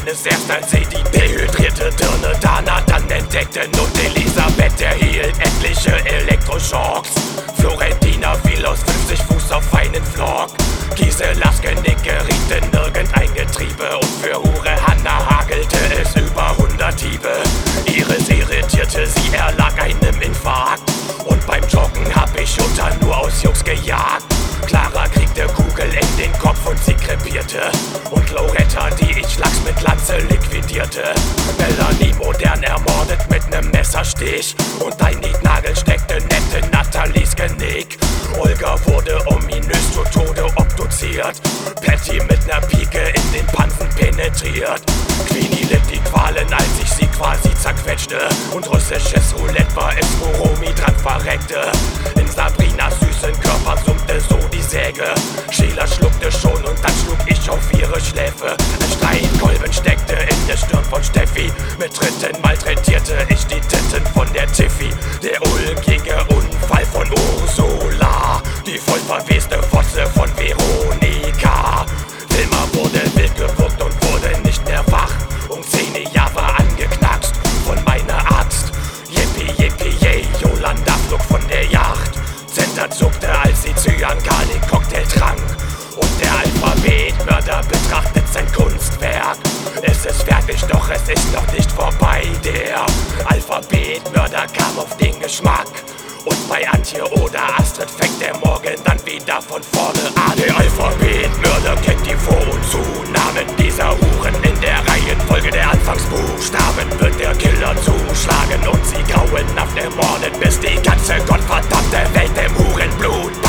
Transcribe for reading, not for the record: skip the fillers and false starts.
Erkenntnis erst, als sie die dehydrierte Dirne Dana dann entdeckten. Und Elisabeth erhielt etliche Elektroschocks. Florentina fiel aus 50 Fuß auf einen Flock. Giselas Genick geriet in irgendein Getriebe. Und für Hure Hanna hagelte es über 100 Hiebe. Iris irritierte sie, erlag einem Infarkt. Und beim Joggen hab ich Jutta nur aus Jux gejagt. Clara kriegte Kugel in den Kopf und sie krepierte. Und Loretta, die ich schlags mit Lanze liquidierte. Melanie modern ermordet mit nem Messerstich. Und ein Nietnagel steckte nette Nathalies Genick. Olga wurde ominös zu Tode obduziert. Patty mit ner Pike in den Pansen penetriert. Queenie litt die Qualen, als ich sie quasi zerquetschte. Und russisches Roulette war es, wo Romy dran verreckte. In Sabrinas süßen Körper summte so die Säge. Sheila schluckte schon und dann schlug ich auf ihre Schläfe. Ein Steinkolben steckte in der Stirn von Steffi. Mit Tritten malträtierte ich die Titten von der Tiffy. Der ulkige Unfall von Ursula. Die voll verweste Fotze von Veronika. Wilma wurde wild gewuckt und wurde nicht mehr wach. Um 10 Jahre angeknackst von meiner Arzt. Yippie, yippie, yay, Yolanda flog von der Yacht. Zenta zuckte, als sie Cyan-Gal den Cocktail trank. Und der Alphabetmörder betrachtet sein Kunstwerk. Es ist fertig, doch es ist noch nicht vorbei. Der Alphabetmörder kam auf den Geschmack. Und bei Antje oder Astrid fängt der Morgen dann wieder von vorne an. Der Alphabetmörder kennt die Vor- und Zunamen dieser Huren. In der Reihenfolge der Anfangsbuchstaben wird der Killer zuschlagen. Und sie grauenhaft ermorden, bis die ganze gottverdammte Welt im Hurenblut